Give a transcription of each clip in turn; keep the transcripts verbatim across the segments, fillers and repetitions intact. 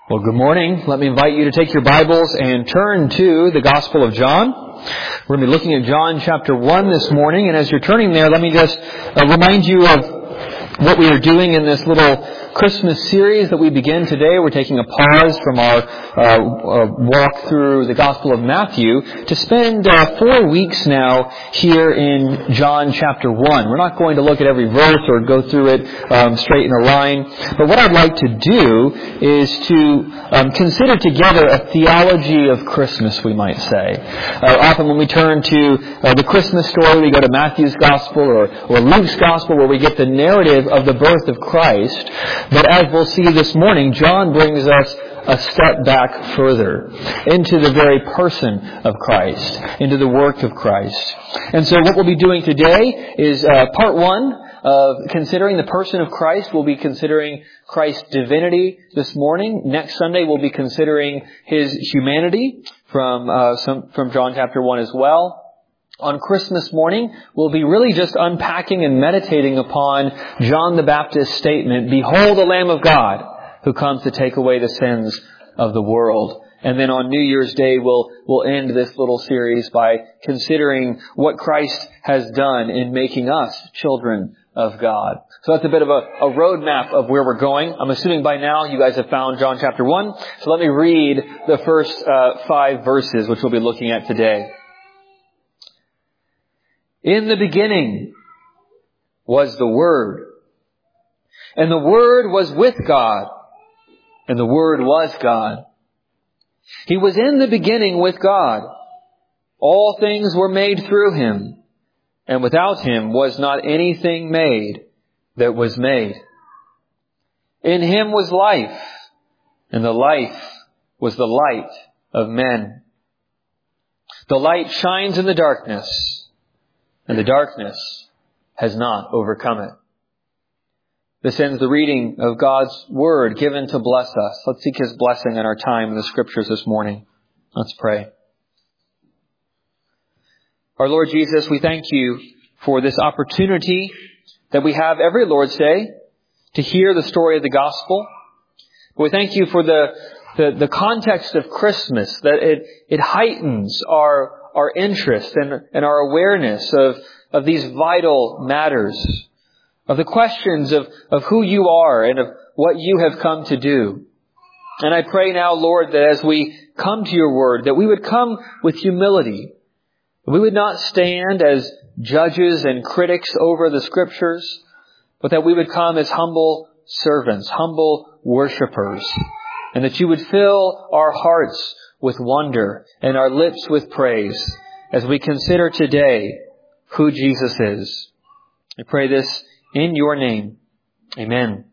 Well, good morning. Let me invite you to take your Bibles and turn to the Gospel of John. We're going to be looking at John chapter one this morning, and as you're turning there, let me just uh, remind you of what we are doing in this little Christmas series that we begin today. We're taking a pause from our uh, uh, walk through the Gospel of Matthew to spend uh, four weeks now here in John chapter one. We're not going to look at every verse or go through it um, straight in a line, but what I'd like to do is to um, consider together a theology of Christmas, we might say. Uh, often when we turn to uh, the Christmas story, we go to Matthew's Gospel or, or Luke's Gospel, where we get the narrative of the birth of Christ. But as we'll see this morning, John brings us a step back further into the very person of Christ, into the work of Christ. And so what we'll be doing today is uh, part one of considering the person of Christ. We'll be considering Christ's divinity this morning. Next Sunday we'll be considering His humanity from uh, some, from John chapter one as well. On Christmas morning, we'll be really just unpacking and meditating upon John the Baptist's statement, "Behold the Lamb of God who comes to take away the sins of the world." And then on New Year's Day, we'll, we'll end this little series by considering what Christ has done in making us children of God. So that's a bit of a, a roadmap of where we're going. I'm assuming by now you guys have found John chapter one. So let me read the first uh, five verses, which we'll be looking at today. "In the beginning was the Word, and the Word was with God, and the Word was God. He was in the beginning with God. All things were made through Him, and without Him was not anything made that was made. In Him was life, and the life was the light of men. The light shines in the darkness, and the darkness has not overcome it." This ends the reading of God's Word given to bless us. Let's seek His blessing in our time in the Scriptures this morning. Let's pray. Our Lord Jesus, we thank You for this opportunity that we have every Lord's Day to hear the story of the gospel. We thank You for the, the, the context of Christmas, that it, it heightens our our interest and, and our awareness of, of these vital matters, of the questions of, of who You are and of what You have come to do. And I pray now, Lord, that as we come to Your Word, that we would come with humility. We would not stand as judges and critics over the Scriptures, but that we would come as humble servants, humble worshipers, and that You would fill our hearts with wonder and our lips with praise as we consider today who Jesus is. I pray this in Your name. Amen.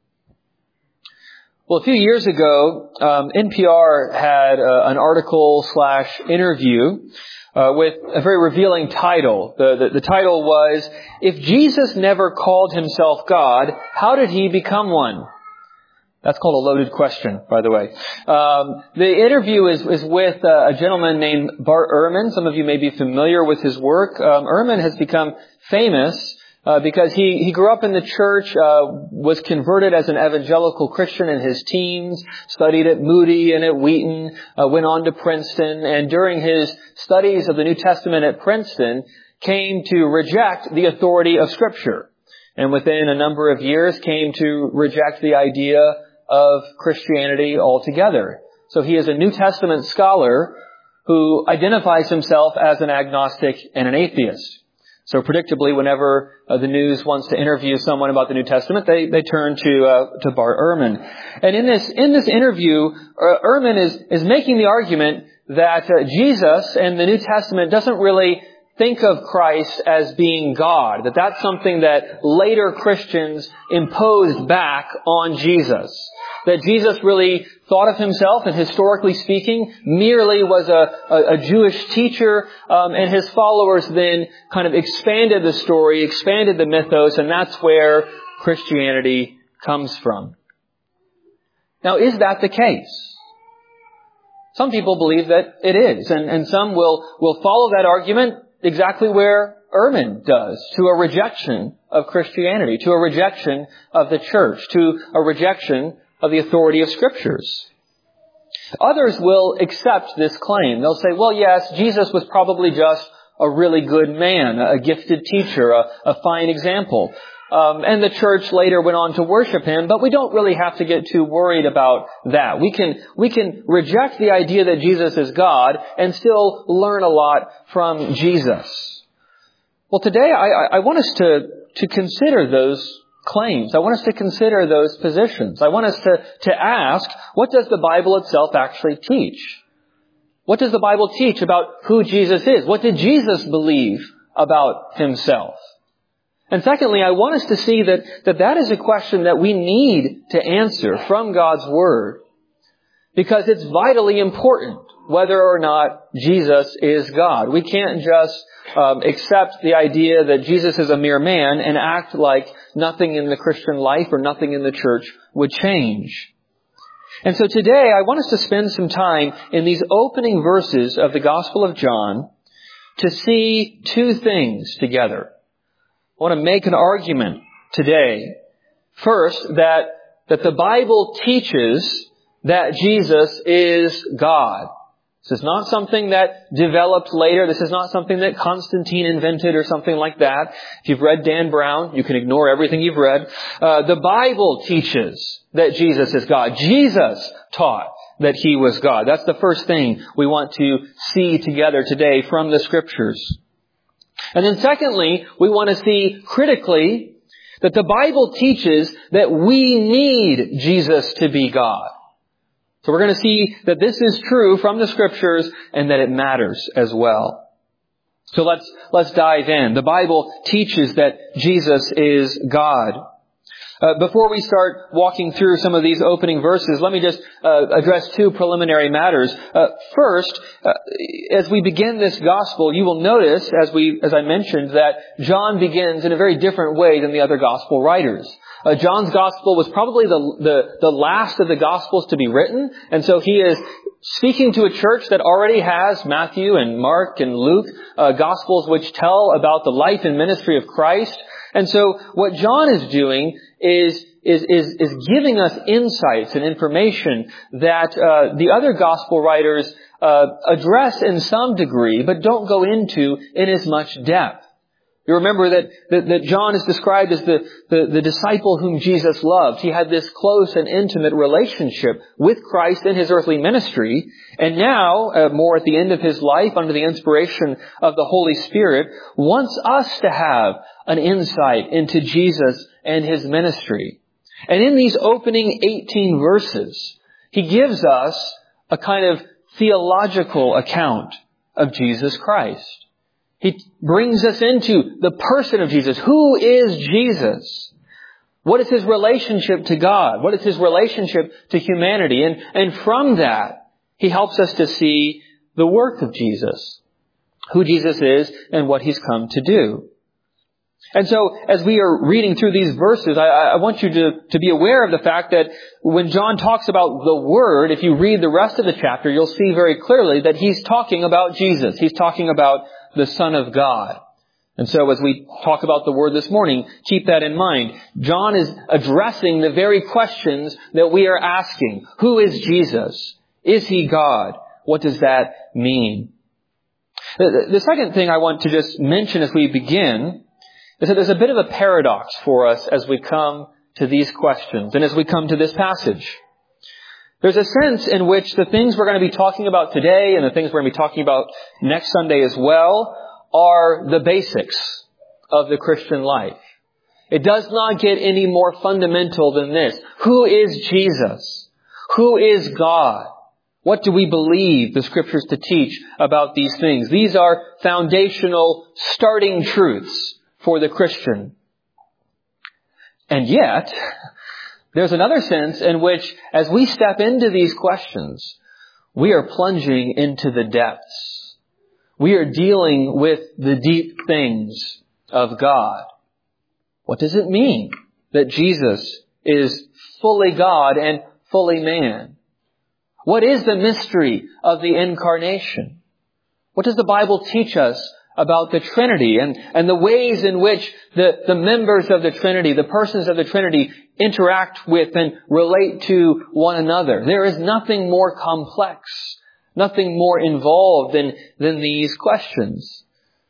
Well, a few years ago, um, N P R had uh, an article slash interview uh, with a very revealing title. The, the, the title was, "If Jesus never called Himself God, how did He become one?" That's called a loaded question, by the way. Um, the interview is, is with uh, a gentleman named Bart Ehrman. Some of you may be familiar with his work. Um, Ehrman has become famous uh, because he, he grew up in the church, uh, was converted as an evangelical Christian in his teens, studied at Moody and at Wheaton, uh, went on to Princeton, and during his studies of the New Testament at Princeton, came to reject the authority of Scripture. And within a number of years came to reject the idea of Christianity altogether. So he is a New Testament scholar who identifies himself as an agnostic and an atheist. So predictably, whenever uh, the news wants to interview someone about the New Testament, they, they turn to uh, to Bart Ehrman. And in this in this interview, uh, Ehrman is is making the argument that uh, Jesus and the New Testament doesn't really think of Christ as being God, that that's something that later Christians imposed back on Jesus. That Jesus really thought of Himself, and historically speaking, merely was a, a, a Jewish teacher, um, and His followers then kind of expanded the story, expanded the mythos, and that's where Christianity comes from. Now, is that the case? Some people believe that it is, and, and some will, will follow that argument exactly where Ehrman does, to a rejection of Christianity, to a rejection of the church, to a rejection of the authority of Scriptures. Others will accept this claim. They'll say, well, yes, Jesus was probably just a really good man, a gifted teacher, a, a fine example. Um, and the church later went on to worship him, but we don't really have to get too worried about that. We can, we can reject the idea that Jesus is God and still learn a lot from Jesus. Well, today I, I want us to, to consider those claims. I want us to consider those positions. I want us to, to ask, what does the Bible itself actually teach? What does the Bible teach about who Jesus is? What did Jesus believe about himself? And secondly, I want us to see that, that that is a question that we need to answer from God's Word, because it's vitally important whether or not Jesus is God. We can't just um, accept the idea that Jesus is a mere man and act like nothing in the Christian life or nothing in the church would change. And so today I want us to spend some time in these opening verses of the Gospel of John to see two things together. I want to make an argument today. First, that, that the Bible teaches that Jesus is God. This is not something that developed later. This is not something that Constantine invented or something like that. If you've read Dan Brown, you can ignore everything you've read. Uh, the Bible teaches that Jesus is God. Jesus taught that He was God. That's the first thing we want to see together today from the Scriptures. And then secondly, we want to see critically that the Bible teaches that we need Jesus to be God. So we're going to see that this is true from the Scriptures and that it matters as well. So let's, let's dive in. The Bible teaches that Jesus is God. Uh, before we start walking through some of these opening verses, let me just uh, address two preliminary matters. Uh, first, uh, as we begin this gospel, you will notice, as we, as I mentioned, that John begins in a very different way than the other gospel writers. Uh, John's gospel was probably the, the the last of the gospels to be written, and so he is speaking to a church that already has Matthew and Mark and Luke, uh, gospels which tell about the life and ministry of Christ. And so what John is doing is is is, is giving us insights and information that uh, the other gospel writers uh, address in some degree, but don't go into in as much depth. You remember that, that, that John is described as the, the, the disciple whom Jesus loved. He had this close and intimate relationship with Christ in His earthly ministry. And now, uh, more at the end of His life, under the inspiration of the Holy Spirit, wants us to have an insight into Jesus and His ministry. And in these opening eighteen verses, He gives us a kind of theological account of Jesus Christ. He brings us into the person of Jesus. Who is Jesus? What is His relationship to God? What is His relationship to humanity? And, and from that, He helps us to see the work of Jesus, who Jesus is and what He's come to do. And so, as we are reading through these verses, I, I want you to, to be aware of the fact that when John talks about the Word, if you read the rest of the chapter, you'll see very clearly that he's talking about Jesus. He's talking about the Son of God. And so as we talk about the Word this morning, keep that in mind. John is addressing the very questions that we are asking. Who is Jesus? Is He God? What does that mean? The, the second thing I want to just mention as we begin is that there's a bit of a paradox for us as we come to these questions and as we come to this passage. There's a sense in which the things we're going to be talking about today and the things we're going to be talking about next Sunday as well are the basics of the Christian life. It does not get any more fundamental than this. Who is Jesus? Who is God? What do we believe the Scriptures to teach about these things? These are foundational starting truths for the Christian. And yet, there's another sense in which, as we step into these questions, we are plunging into the depths. We are dealing with the deep things of God. What does it mean that Jesus is fully God and fully man? What is the mystery of the incarnation? What does the Bible teach us about the Trinity and, and the ways in which the, the members of the Trinity, the persons of the Trinity, interact with and relate to one another. There is nothing more complex, nothing more involved than, than these questions.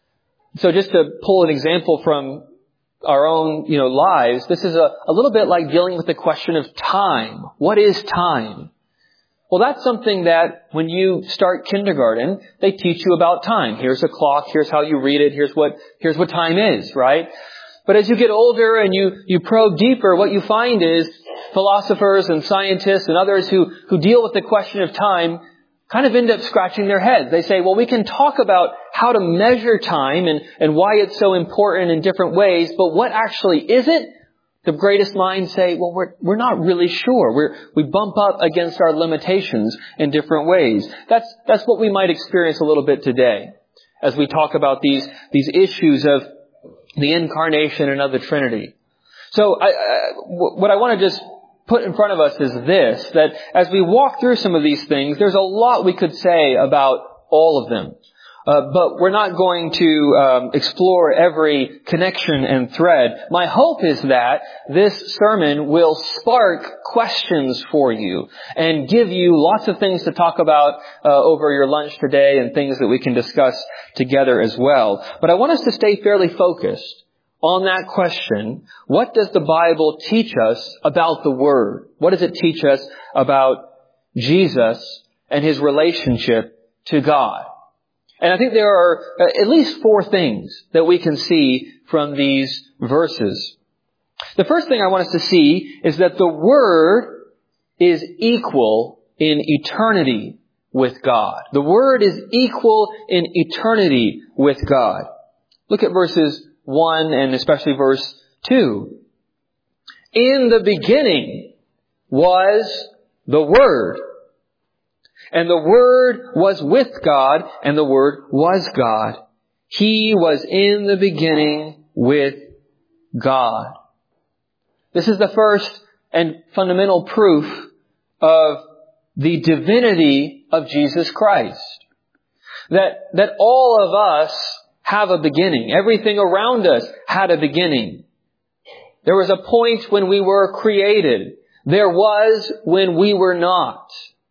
So just to pull an example from our own, you know, lives, this is a, a little bit like dealing with the question of time. What is time? Well, that's something that when you start kindergarten, they teach you about time. Here's a clock, here's how you read it, here's what, here's what time is, right? But as you get older and you, you probe deeper, what you find is philosophers and scientists and others who, who deal with the question of time kind of end up scratching their heads. They say, well, we can talk about how to measure time and, and why it's so important in different ways, but what actually is it? The greatest minds say, well, we're, we're not really sure. We're, we bump up against our limitations in different ways. That's, that's what we might experience a little bit today as we talk about these, these issues of the incarnation and of the Trinity. So I, I, what I want to just put in front of us is this, that as we walk through some of these things, there's a lot we could say about all of them. Uh, but we're not going to um, explore every connection and thread. My hope is that this sermon will spark questions for you and give you lots of things to talk about uh, over your lunch today and things that we can discuss together as well. But I want us to stay fairly focused on that question. What does the Bible teach us about the Word? What does it teach us about Jesus and His relationship to God? And I think there are at least four things that we can see from these verses. The first thing I want us to see is that the Word is equal in eternity with God. The Word is equal in eternity with God. Look at verses one and especially verse two. In the beginning was the Word. And the Word was with God, and the Word was God. He was in the beginning with God. This is the first and fundamental proof of the divinity of Jesus Christ. That, that all of us have a beginning. Everything around us had a beginning. There was a point when we were created. There was when we were not.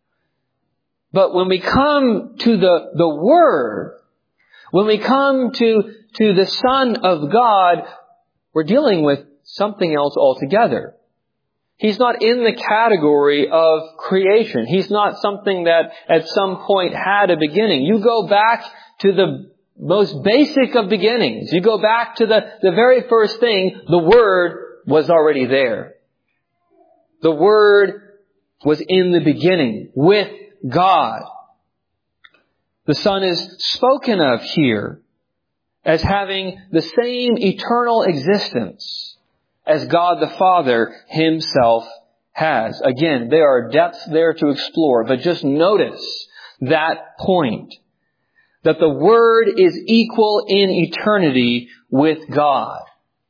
But when we come to the, the Word, when we come to, to the Son of God, we're dealing with something else altogether. He's not in the category of creation. He's not something that at some point had a beginning. You go back to the most basic of beginnings. You go back to the, the very first thing, the Word was already there. The Word was in the beginning with God. The Son is spoken of here as having the same eternal existence as God the Father Himself has. Again, there are depths there to explore, but just notice that point, that the Word is equal in eternity with God.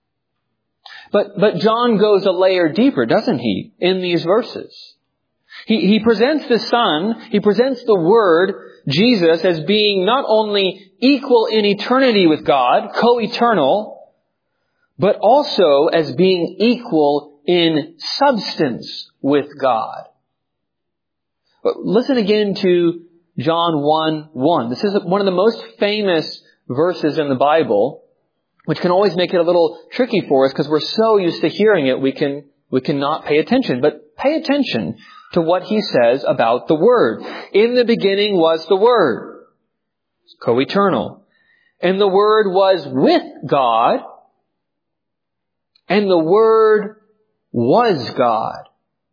But, but John goes a layer deeper, doesn't he, in these verses? He, he presents the Son, He presents the Word, Jesus, as being not only equal in eternity with God, co-eternal, but also as being equal in substance with God. But listen again to John one one. This is one of the most famous verses in the Bible, which can always make it a little tricky for us because we're so used to hearing it, we can, we cannot pay attention. But pay attention to what he says about the Word. In the beginning was the Word. It's co-eternal. And the Word was with God. And the Word was God.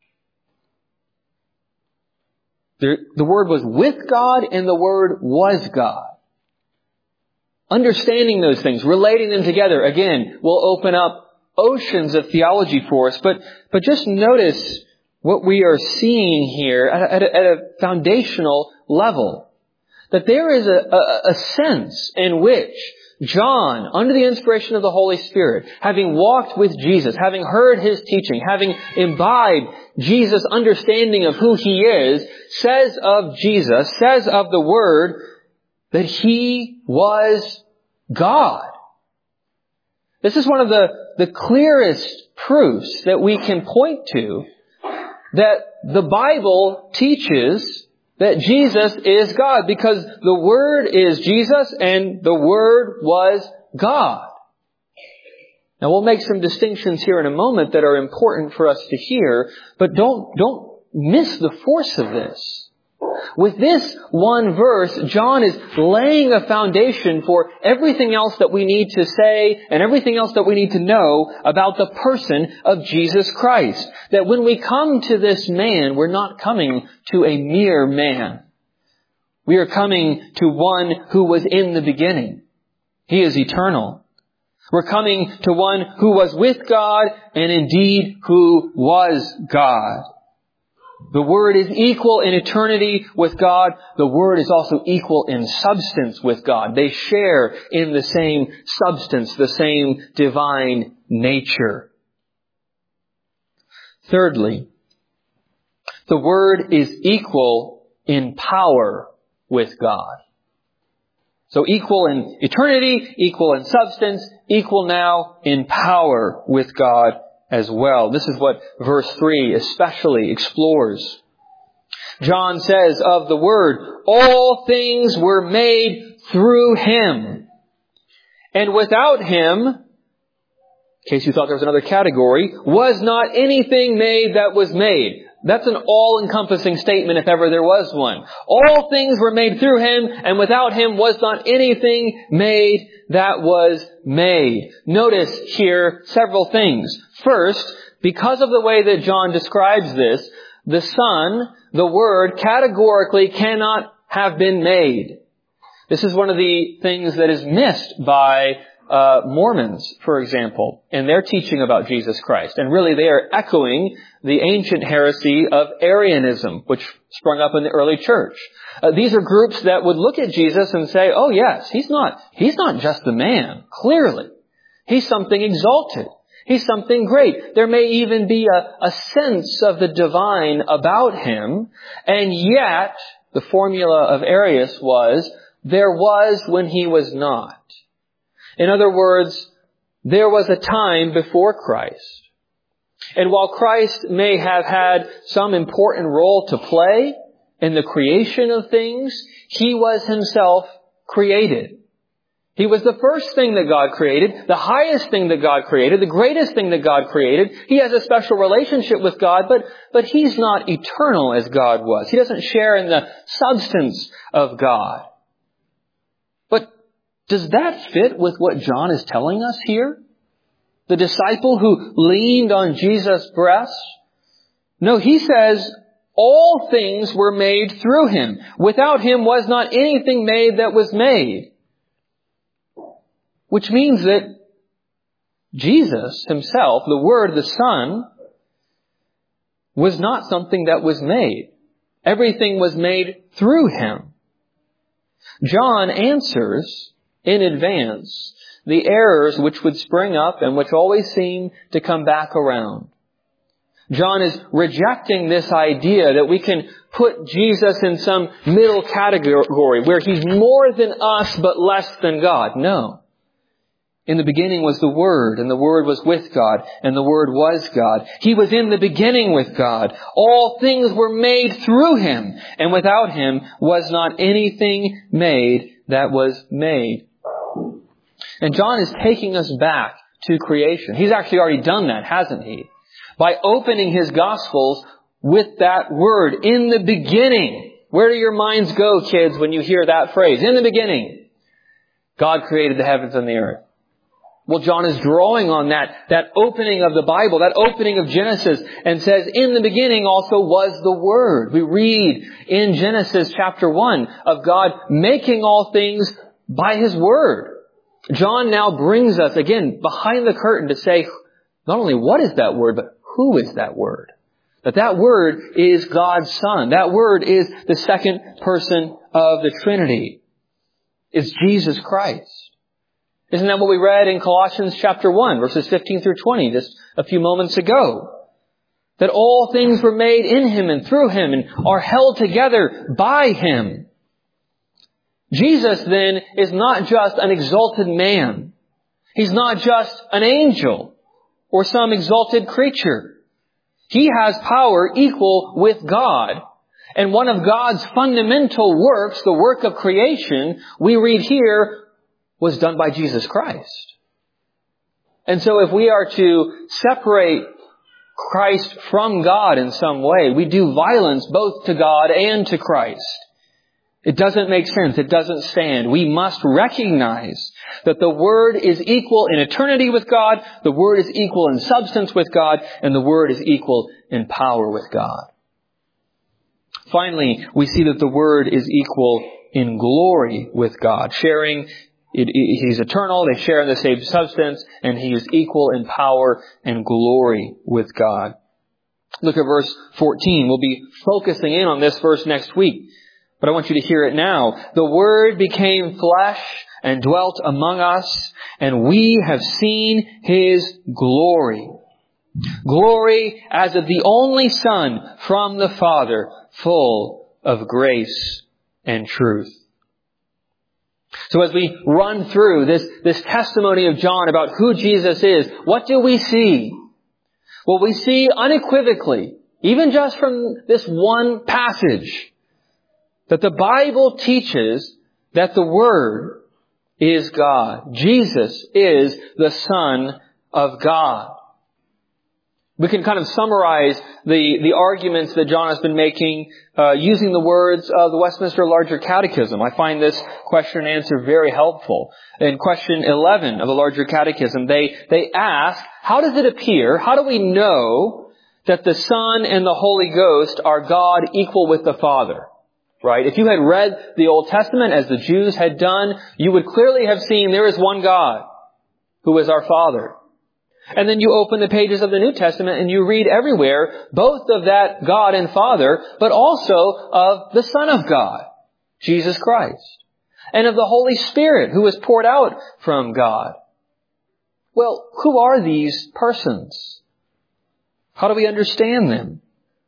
The, the Word was with God and the Word was God. Understanding those things, relating them together, again, will open up oceans of theology for us. But, but just notice what we are seeing here at a, at a, at a foundational level. That there is a, a, a sense in which John, under the inspiration of the Holy Spirit, having walked with Jesus, having heard His teaching, having imbibed Jesus' understanding of who He is, says of Jesus, says of the Word, that He was God. This is one of the, the clearest proofs that we can point to that the Bible teaches that Jesus is God, because the Word is Jesus and the Word was God. Now we'll make some distinctions here in a moment that are important for us to hear, but don't, don't miss the force of this. With this one verse, John is laying a foundation for everything else that we need to say and everything else that we need to know about the person of Jesus Christ. That when we come to this man, we're not coming to a mere man. We are coming to one who was in the beginning. He is eternal. We're coming to one who was with God and indeed who was God. The Word is equal in eternity with God. The Word is also equal in substance with God. They share in the same substance, the same divine nature. Thirdly, the Word is equal in power with God. So equal in eternity, equal in substance, equal now in power with God as well. This is what verse three especially explores. John says of the Word, all things were made through Him. And without Him, in case you thought there was another category, was not anything made that was made. That's an all-encompassing statement if ever there was one. All things were made through Him, and without Him was not anything made that was made. Notice here several things. First, because of the way that John describes this, the Son, the Word, categorically cannot have been made. This is one of the things that is missed by uh, Mormons, for example, in their teaching about Jesus Christ. And really they are echoing the ancient heresy of Arianism, which sprung up in the early church. Uh, these are groups that would look at Jesus and say, oh yes, He's not, He's not just the man, clearly. He's something exalted. He's something great. There may even be a, a sense of the divine about Him. And yet, the formula of Arius was, there was when He was not. In other words, there was a time before Christ. And while Christ may have had some important role to play in the creation of things, He was Himself created. He was the first thing that God created, the highest thing that God created, the greatest thing that God created. He has a special relationship with God, but, but He's not eternal as God was. He doesn't share in the substance of God. But does that fit with what John is telling us here? The disciple who leaned on Jesus' breast? No, he says, all things were made through Him. Without Him was not anything made that was made. Which means that Jesus Himself, the Word, the Son, was not something that was made. Everything was made through Him. John answers in advance the errors which would spring up and which always seem to come back around. John is rejecting this idea that we can put Jesus in some middle category where He's more than us but less than God. No. In the beginning was the Word, and the Word was with God, and the Word was God. He was in the beginning with God. All things were made through Him, and without Him was not anything made that was made. And John is taking us back to creation. He's actually already done that, hasn't he? By opening his Gospels with that word, in the beginning. Where do your minds go, kids, when you hear that phrase? In the beginning, God created the heavens and the earth. Well, John is drawing on that, that opening of the Bible, that opening of Genesis, and says, in the beginning also was the Word. We read in Genesis chapter one of God making all things by His Word. John now brings us, again, behind the curtain to say, not only what is that Word, but who is that Word? That that Word is God's Son. That Word is the second person of the Trinity. It's Jesus Christ. Isn't that what we read in Colossians chapter one, verses fifteen through twenty, just a few moments ago? That all things were made in Him and through Him and are held together by Him. Jesus then is not just an exalted man. He's not just an angel or some exalted creature. He has power equal with God. And one of God's fundamental works, the work of creation, we read here, was done by Jesus Christ. And so if we are to separate Christ from God in some way, we do violence both to God and to Christ. It doesn't make sense. It doesn't stand. We must recognize that the Word is equal in eternity with God, the Word is equal in substance with God, and the Word is equal in power with God. Finally, we see that the Word is equal in glory with God, sharing It, it, he's eternal, they share in the same substance, and He is equal in power and glory with God. Look at verse fourteen. We'll be focusing in on this verse next week, but I want you to hear it now. The Word became flesh and dwelt among us, and we have seen His glory. Glory as of the only Son from the Father, full of grace and truth. So as we run through this, this testimony of John about who Jesus is, what do we see? Well, we see unequivocally, even just from this one passage, that the Bible teaches that the Word is God. Jesus is the Son of God. We can kind of summarize the, the arguments that John has been making uh, using the words of the Westminster Larger Catechism. I find this question and answer very helpful. In question eleven of the Larger Catechism, they, they ask, how does it appear, how do we know that the Son and the Holy Ghost are God equal with the Father? Right? If you had read the Old Testament as the Jews had done, you would clearly have seen there is one God who is our Father. And then you open the pages of the New Testament and you read everywhere both of that God and Father, but also of the Son of God, Jesus Christ, and of the Holy Spirit who is poured out from God. Well, who are these persons? How do we understand them?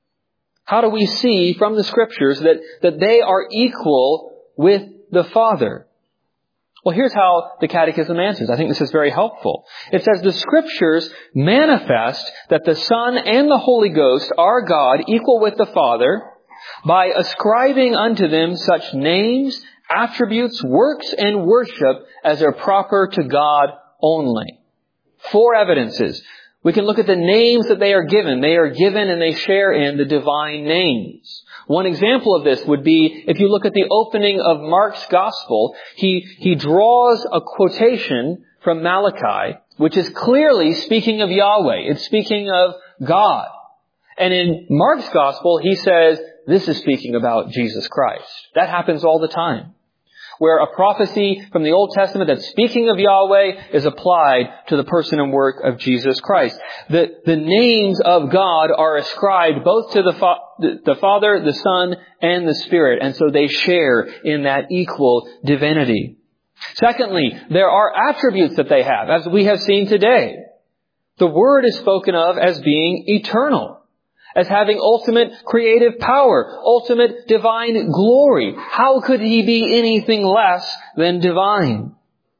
How do we see from the Scriptures that, that they are equal with the Father? Well, here's how the Catechism answers. I think this is very helpful. It says, the Scriptures manifest that the Son and the Holy Ghost are God equal with the Father by ascribing unto them such names, attributes, works, and worship as are proper to God only. Four evidences. We can look at the names that they are given. They are given and they share in the divine names. One example of this would be, if you look at the opening of Mark's Gospel, he, he draws a quotation from Malachi, which is clearly speaking of Yahweh. It's speaking of God. And in Mark's Gospel, he says, this is speaking about Jesus Christ. That happens all the time, where a prophecy from the Old Testament that's speaking of Yahweh is applied to the person and work of Jesus Christ. The, the names of God are ascribed both to the, fa- the Father, the Son, and the Spirit, and so they share in that equal divinity. Secondly, there are attributes that they have, as we have seen today. The Word is spoken of as being eternal, as having ultimate creative power, ultimate divine glory. How could He be anything less than divine?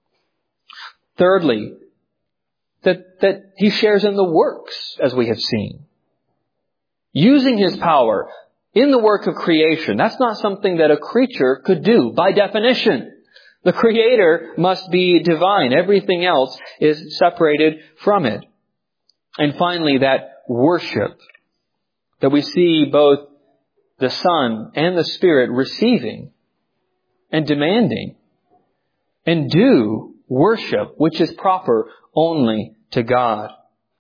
Thirdly, that, that He shares in the works, as we have seen. Using His power in the work of creation. That's not something that a creature could do by definition. The Creator must be divine. Everything else is separated from it. And finally, that worship, that we see both the Son and the Spirit receiving and demanding and do worship, which is proper only to God.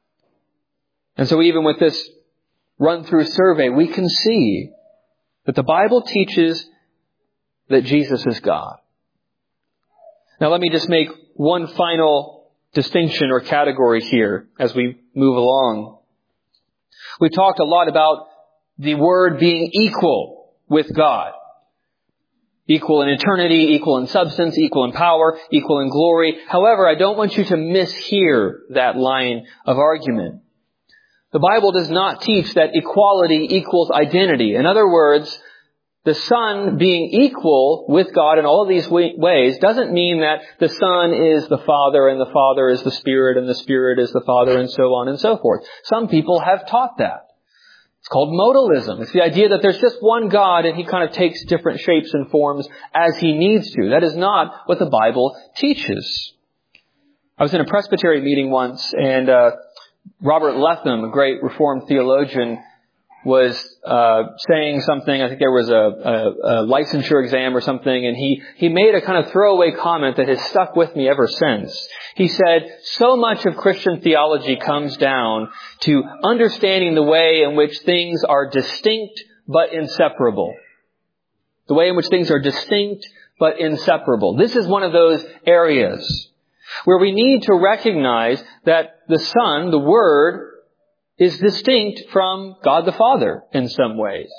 And so even with this run-through survey, we can see that the Bible teaches that Jesus is God. Now let me just make one final distinction or category here as we move along. We talked a lot about the Word being equal with God. Equal in eternity, equal in substance, equal in power, equal in glory. However, I don't want you to mishear that line of argument. The Bible does not teach that equality equals identity. In other words, the Son being equal with God in all of these ways doesn't mean that the Son is the Father and the Father is the Spirit and the Spirit is the Father and so on and so forth. Some people have taught that. It's called modalism. It's the idea that there's just one God and He kind of takes different shapes and forms as He needs to. That is not what the Bible teaches. I was in a Presbytery meeting once, and uh, Robert Letham, a great Reformed theologian, was uh saying something. I think there was a, a, a licensure exam or something, and he, he made a kind of throwaway comment that has stuck with me ever since. He said, so much of Christian theology comes down to understanding the way in which things are distinct but inseparable. The way in which things are distinct but inseparable. This is one of those areas where we need to recognize that the Son, the Word, is distinct from God the Father in some ways.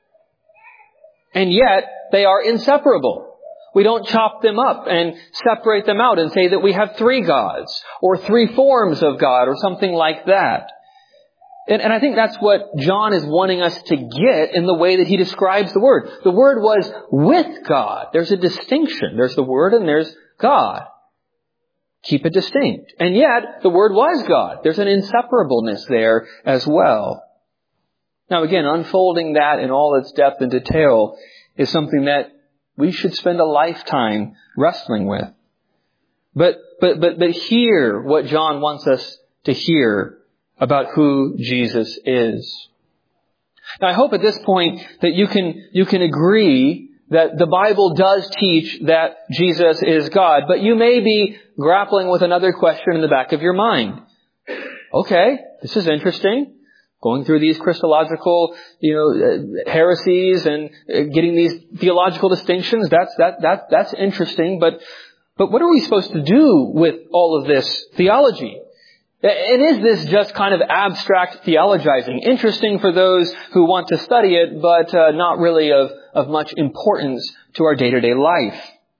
And yet, they are inseparable. We don't chop them up and separate them out and say that we have three gods or three forms of God or something like that. And, and I think that's what John is wanting us to get in the way that he describes the Word. The Word was with God. There's a distinction. There's the Word and there's God. Keep it distinct. And yet, the Word was God. There's an inseparableness there as well. Now again, unfolding that in all its depth and detail is something that we should spend a lifetime wrestling with. But, but, but, but hear what John wants us to hear about who Jesus is. Now I hope at this point that you can, you can agree that the Bible does teach that Jesus is God, but you may be grappling with another question in the back of your mind. Okay, this is interesting. Going through these Christological, you know, heresies and getting these theological distinctions, that's that that that's interesting. But but what are we supposed to do with all of this theology? And is this just kind of abstract theologizing? Interesting for those who want to study it, but uh, not really of, of much importance to our day-to-day life.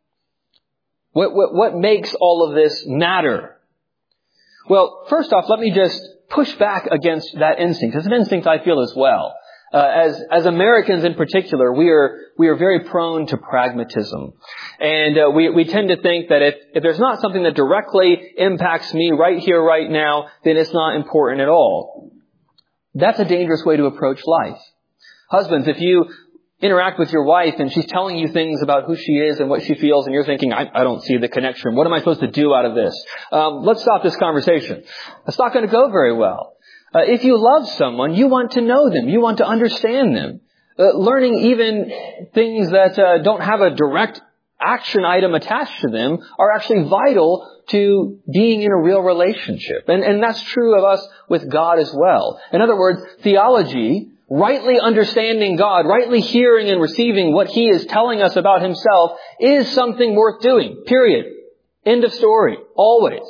What, what, what makes all of this matter? Well, first off, let me just push back against that instinct. It's an instinct I feel as well. Uh, as, as Americans in particular, we are, we are very prone to pragmatism. And, uh, we, we tend to think that if, if there's not something that directly impacts me right here, right now, then it's not important at all. That's a dangerous way to approach life. Husbands, if you interact with your wife and she's telling you things about who she is and what she feels and you're thinking, I, I don't see the connection. What am I supposed to do out of this? Um, let's stop this conversation. It's not going to go very well. Uh, if you love someone, you want to know them. You want to understand them. Uh, learning even things that uh, don't have a direct action item attached to them are actually vital to being in a real relationship. And, and that's true of us with God as well. In other words, theology, rightly understanding God, rightly hearing and receiving what He is telling us about Himself is something worth doing. Period. End of story. Always.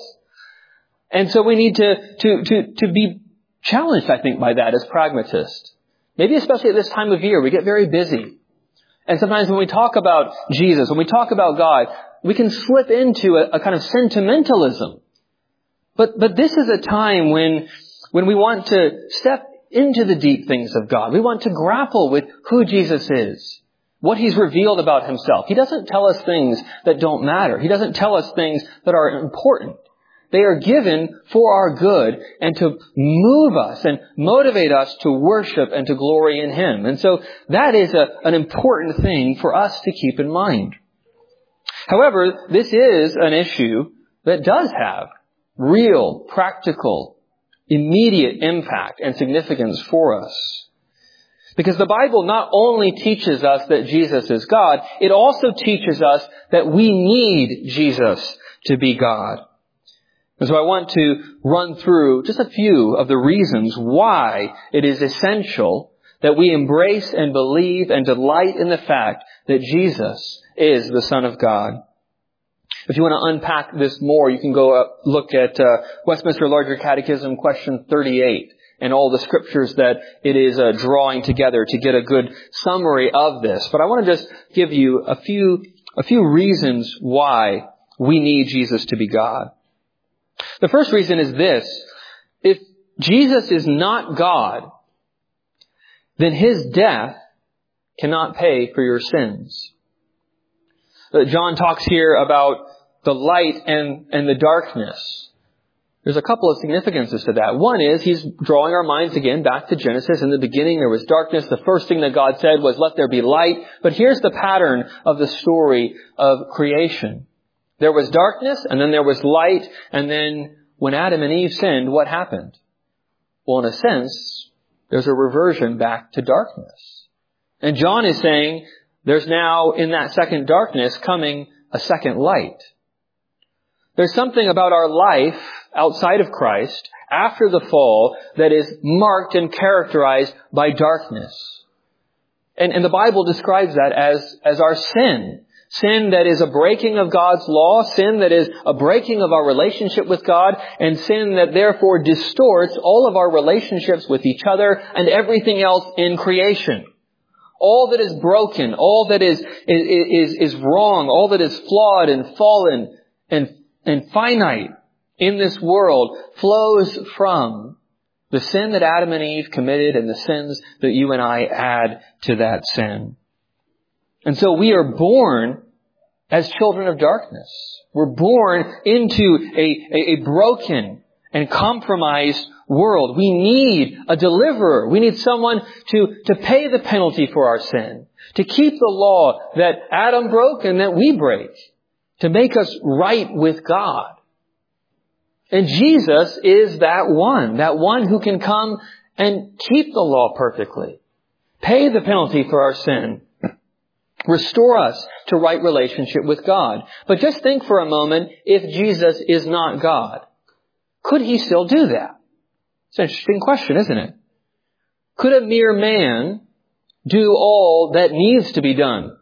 And so we need to, to, to, to be challenged, I think, by that as pragmatists. Maybe especially at this time of year, we get very busy. And sometimes when we talk about Jesus, when we talk about God, we can slip into a, a kind of sentimentalism. But, but this is a time when, when we want to step into the deep things of God. We want to grapple with who Jesus is, what He's revealed about Himself. He doesn't tell us things that don't matter. He doesn't tell us things that are important. They are given for our good and to move us and motivate us to worship and to glory in Him. And so that is a, an important thing for us to keep in mind. However, this is an issue that does have real, practical, immediate impact and significance for us. Because the Bible not only teaches us that Jesus is God, it also teaches us that we need Jesus to be God. And so I want to run through just a few of the reasons why it is essential that we embrace and believe and delight in the fact that Jesus is the Son of God. If you want to unpack this more, you can go up, look at uh, Westminster Larger Catechism, question thirty-eight, and all the scriptures that it is uh, drawing together to get a good summary of this. But I want to just give you a few a few reasons why we need Jesus to be God. The first reason is this. If Jesus is not God, then His death cannot pay for your sins. John talks here about the light and, and the darkness. There's a couple of significances to that. One is he's drawing our minds again back to Genesis. In the beginning there was darkness. The first thing that God said was, let there be light. But here's the pattern of the story of creation. There was darkness, and then there was light, and then when Adam and Eve sinned, what happened? Well, in a sense, there's a reversion back to darkness. And John is saying there's now in that second darkness coming a second light. There's something about our life outside of Christ after the fall that is marked and characterized by darkness. And, and the Bible describes that as, as our sin. Sin that is a breaking of God's law, sin that is a breaking of our relationship with God, and sin that therefore distorts all of our relationships with each other and everything else in creation. All that is broken, all that is, is, is wrong, all that is flawed and fallen and, and finite in this world flows from the sin that Adam and Eve committed and the sins that you and I add to that sin. And so we are born as children of darkness. We're born into a, a, a broken and compromised world. We need a deliverer. We need someone to, to pay the penalty for our sin, to keep the law that Adam broke and that we break, to make us right with God. And Jesus is that one, that one who can come and keep the law perfectly, pay the penalty for our sin, restore us to right relationship with God. But just think for a moment, if Jesus is not God, could He still do that? It's an interesting question, isn't it? Could a mere man do all that needs to be done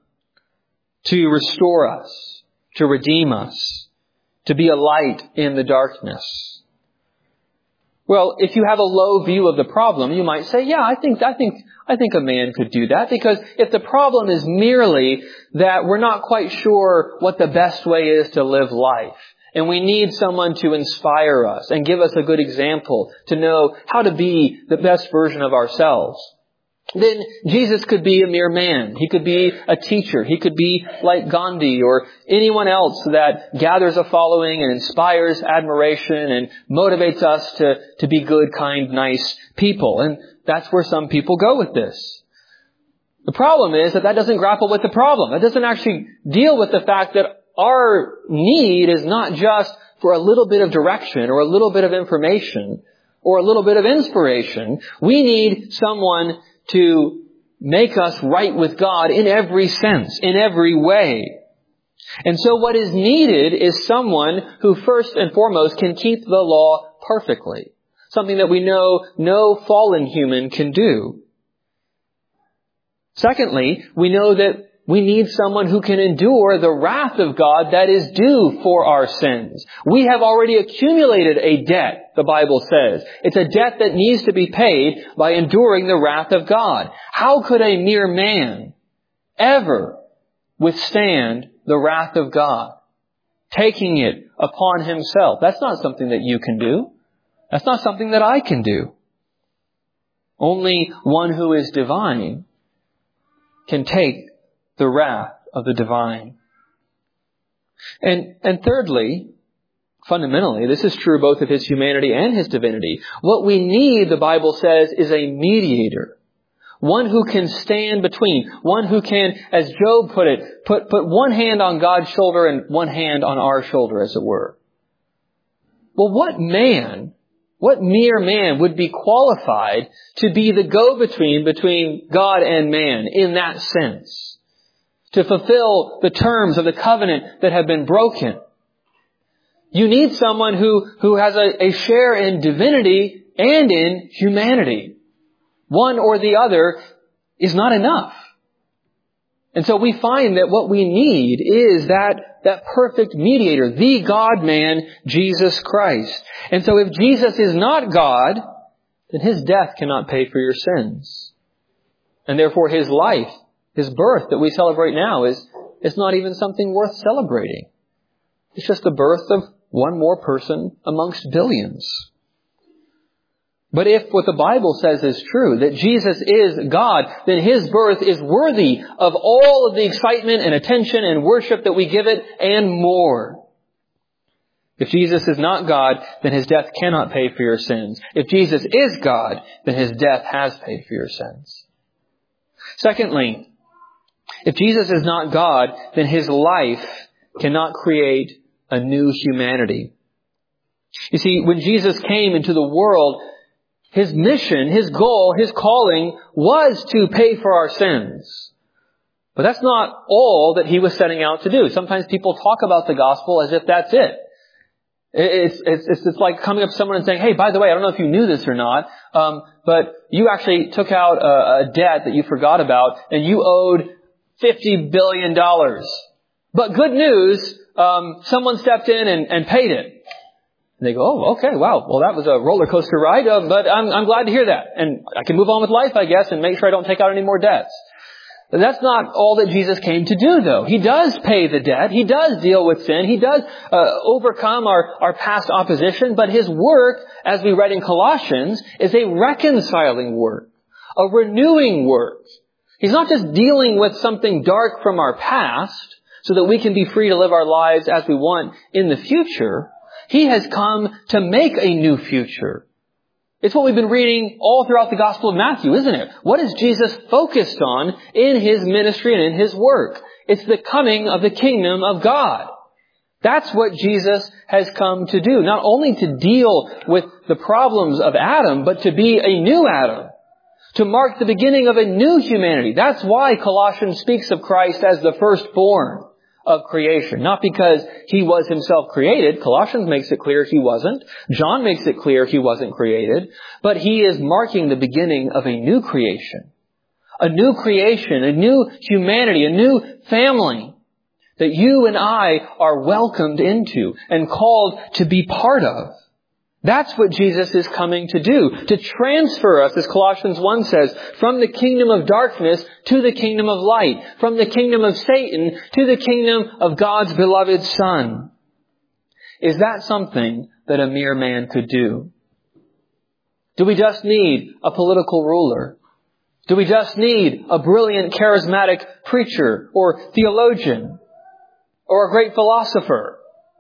to restore us, to redeem us, to be a light in the darkness? Well, if you have a low view of the problem, you might say, yeah, I think, I think, I think a man could do that, because if the problem is merely that we're not quite sure what the best way is to live life, and we need someone to inspire us and give us a good example to know how to be the best version of ourselves, then Jesus could be a mere man. He could be a teacher. He could be like Gandhi or anyone else that gathers a following and inspires admiration and motivates us to, to be good, kind, nice people. And that's where some people go with this. The problem is that that doesn't grapple with the problem. It doesn't actually deal with the fact that our need is not just for a little bit of direction or a little bit of information or a little bit of inspiration. We need someone to make us right with God in every sense, in every way. And so what is needed is someone who first and foremost can keep the law perfectly. Something that we know no fallen human can do. Secondly, we know that we need someone who can endure the wrath of God that is due for our sins. We have already accumulated a debt, the Bible says. It's a debt that needs to be paid by enduring the wrath of God. How could a mere man ever withstand the wrath of God, taking it upon himself? That's not something that you can do. That's not something that I can do. Only one who is divine can take the wrath of the divine. And, and thirdly, fundamentally, this is true both of His humanity and His divinity. What we need, the Bible says, is a mediator. One who can stand between. One who can, as Job put it, put, put one hand on God's shoulder and one hand on our shoulder, as it were. Well, what man, what mere man would be qualified to be the go-between between God and man in that sense? To fulfill the terms of the covenant that have been broken. You need someone who, who has a, a share in divinity and in humanity. One or the other is not enough. And so we find that what we need is that, that perfect mediator, the God-man, Jesus Christ. And so if Jesus is not God, then His death cannot pay for your sins. And therefore His life, His birth that we celebrate now is, is not even something worth celebrating. It's just the birth of one more person amongst billions. But if what the Bible says is true, that Jesus is God, then His birth is worthy of all of the excitement and attention and worship that we give it and more. If Jesus is not God, then His death cannot pay for your sins. If Jesus is God, then His death has paid for your sins. Secondly, if Jesus is not God, then His life cannot create a new humanity. You see, when Jesus came into the world, His mission, His goal, His calling was to pay for our sins. But that's not all that He was setting out to do. Sometimes people talk about the gospel as if that's it. It's, it's, it's, it's like coming up to someone and saying, hey, by the way, I don't know if you knew this or not, um, but you actually took out a, a debt that you forgot about and you owed fifty billion dollars. But good news, um, someone stepped in and, and paid it. And they go, oh, okay, wow, well, that was a roller coaster ride, uh, but I'm, I'm glad to hear that. And I can move on with life, I guess, and make sure I don't take out any more debts. But that's not all that Jesus came to do, though. He does pay the debt. He does deal with sin. He does uh, overcome our, our past opposition. But His work, as we read in Colossians, is a reconciling work, a renewing work. He's not just dealing with something dark from our past so that we can be free to live our lives as we want in the future. He has come to make a new future. It's what we've been reading all throughout the Gospel of Matthew, isn't it? What is Jesus focused on in His ministry and in His work? It's the coming of the kingdom of God. That's what Jesus has come to do. Not only to deal with the problems of Adam, but to be a new Adam. To mark the beginning of a new humanity. That's why Colossians speaks of Christ as the firstborn of creation. Not because He was Himself created. Colossians makes it clear He wasn't. John makes it clear He wasn't created. But He is marking the beginning of a new creation. A new creation, a new humanity, a new family that you and I are welcomed into and called to be part of. That's what Jesus is coming to do, to transfer us, as Colossians one says, from the kingdom of darkness to the kingdom of light, from the kingdom of Satan to the kingdom of God's beloved Son. Is that something that a mere man could do? Do we just need a political ruler? Do we just need a brilliant, charismatic preacher or theologian or a great philosopher?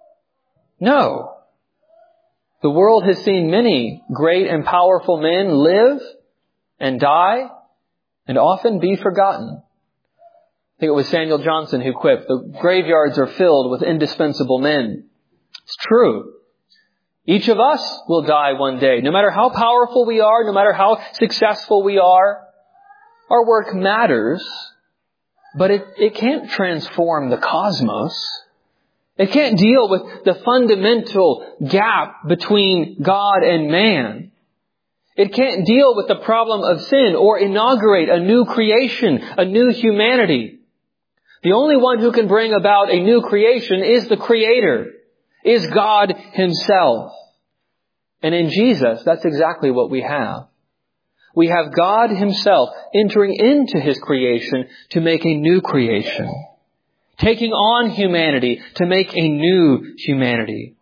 No. The world has seen many great and powerful men live and die and often be forgotten. I think it was Samuel Johnson who quipped, the graveyards are filled with indispensable men. It's true. Each of us will die one day. No matter how powerful we are, no matter how successful we are, our work matters, but it, it can't transform the cosmos. It can't deal with the fundamental gap between God and man. It can't deal with the problem of sin or inaugurate a new creation, a new humanity. The only one who can bring about a new creation is the Creator, is God Himself. And in Jesus, that's exactly what we have. We have God Himself entering into His creation to make a new creation. Taking on humanity to make a new humanity.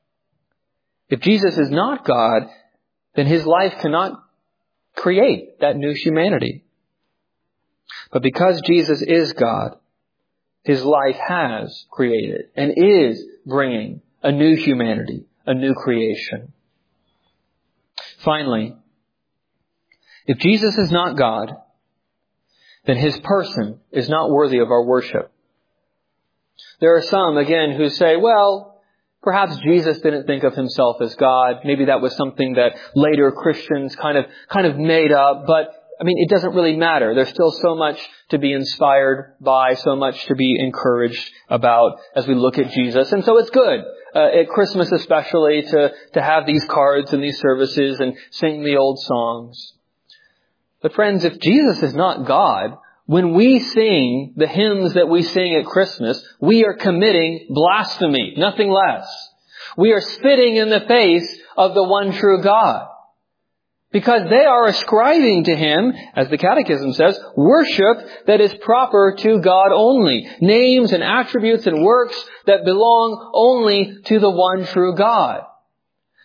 If Jesus is not God, then His life cannot create that new humanity. But because Jesus is God, His life has created and is bringing a new humanity, a new creation. Finally, if Jesus is not God, then His person is not worthy of our worship. There are some, again, who say, well, perhaps Jesus didn't think of Himself as God. Maybe that was something that later Christians kind of, kind of made up. But, I mean, it doesn't really matter. There's still so much to be inspired by, so much to be encouraged about as we look at Jesus. And so it's good, uh, at Christmas especially, to, to have these cards and these services and sing the old songs. But friends, if Jesus is not God, when we sing the hymns that we sing at Christmas, we are committing blasphemy, nothing less. We are spitting in the face of the one true God. Because they are ascribing to Him, as the Catechism says, worship that is proper to God only. Names and attributes and works that belong only to the one true God.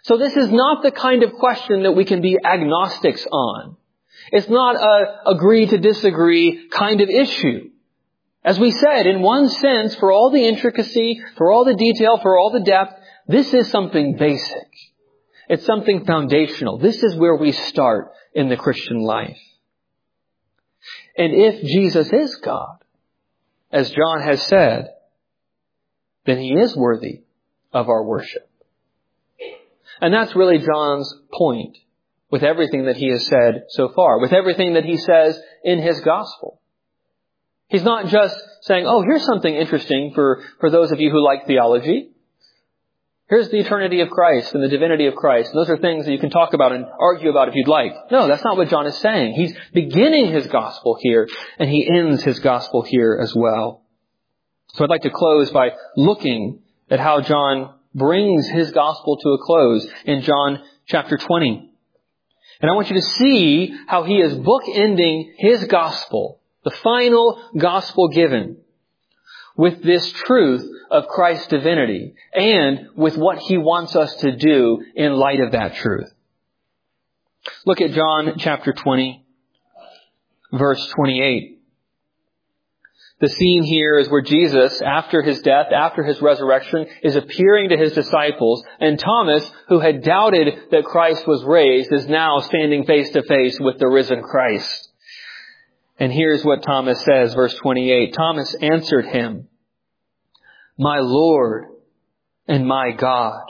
So this is not the kind of question that we can be agnostics on. It's not a agree to disagree kind of issue. As we said, in one sense, for all the intricacy, for all the detail, for all the depth, this is something basic. It's something foundational. This is where we start in the Christian life. And if Jesus is God, as John has said, then He is worthy of our worship. And that's really John's point with everything that he has said so far, with everything that he says in his gospel. He's not just saying, oh, here's something interesting for, for those of you who like theology. Here's the eternity of Christ and the divinity of Christ. And those are things that you can talk about and argue about if you'd like. No, that's not what John is saying. He's beginning his gospel here, and he ends his gospel here as well. So I'd like to close by looking at how John brings his gospel to a close in John chapter twenty. And I want you to see how he is bookending his gospel, the final gospel given, with this truth of Christ's divinity and with what he wants us to do in light of that truth. Look at John chapter twenty, verse twenty-eight. The scene here is where Jesus, after his death, after his resurrection, is appearing to his disciples, and Thomas, who had doubted that Christ was raised, is now standing face to face with the risen Christ. And here's what Thomas says, verse twenty-eight. Thomas answered him, "My Lord and my God."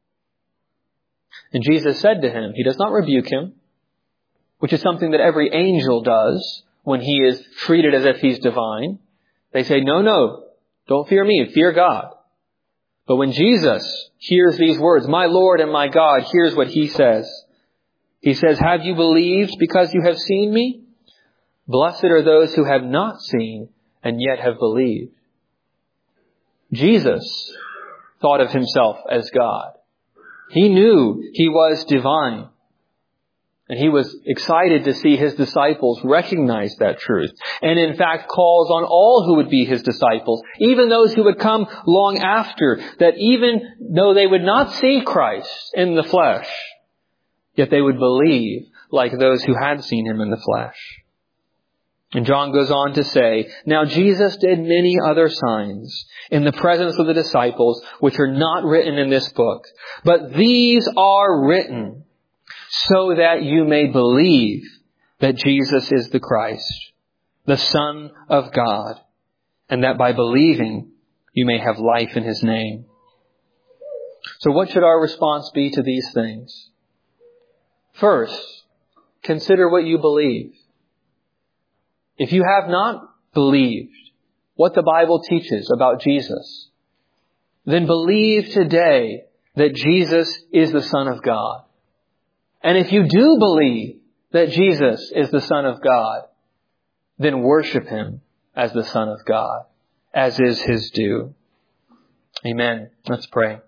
And Jesus said to him, he does not rebuke him, which is something that every angel does when he is treated as if he's divine. They say, no, no, don't fear me, fear God. But when Jesus hears these words, "My Lord and my God," here's what he says. He says, "Have you believed because you have seen me? Blessed are those who have not seen and yet have believed." Jesus thought of himself as God. He knew he was divine. And he was excited to see his disciples recognize that truth. And in fact calls on all who would be his disciples, even those who would come long after, that even though they would not see Christ in the flesh, yet they would believe like those who had seen him in the flesh. And John goes on to say, "Now Jesus did many other signs in the presence of the disciples, which are not written in this book. But these are written so that you may believe that Jesus is the Christ, the Son of God, and that by believing you may have life in his name." So what should our response be to these things? First, consider what you believe. If you have not believed what the Bible teaches about Jesus, then believe today that Jesus is the Son of God. And if you do believe that Jesus is the Son of God, then worship him as the Son of God, as is his due. Amen. Let's pray.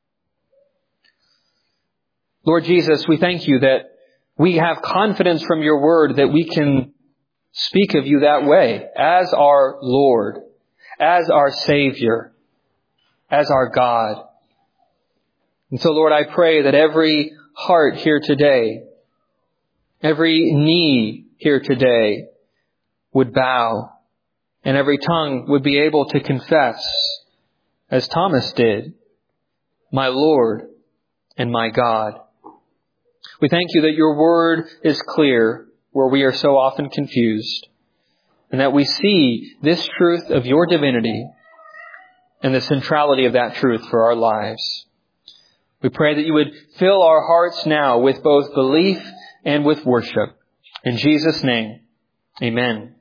Lord Jesus, we thank you that we have confidence from your word that we can speak of you that way, as our Lord, as our Savior, as our God. And so, Lord, I pray that every heart here today, every knee here today would bow, and every tongue would be able to confess, as Thomas did, "My Lord and my God." We thank you that your word is clear where we are so often confused, and that we see this truth of your divinity and the centrality of that truth for our lives. We pray that you would fill our hearts now with both belief and with worship. In Jesus' name, amen.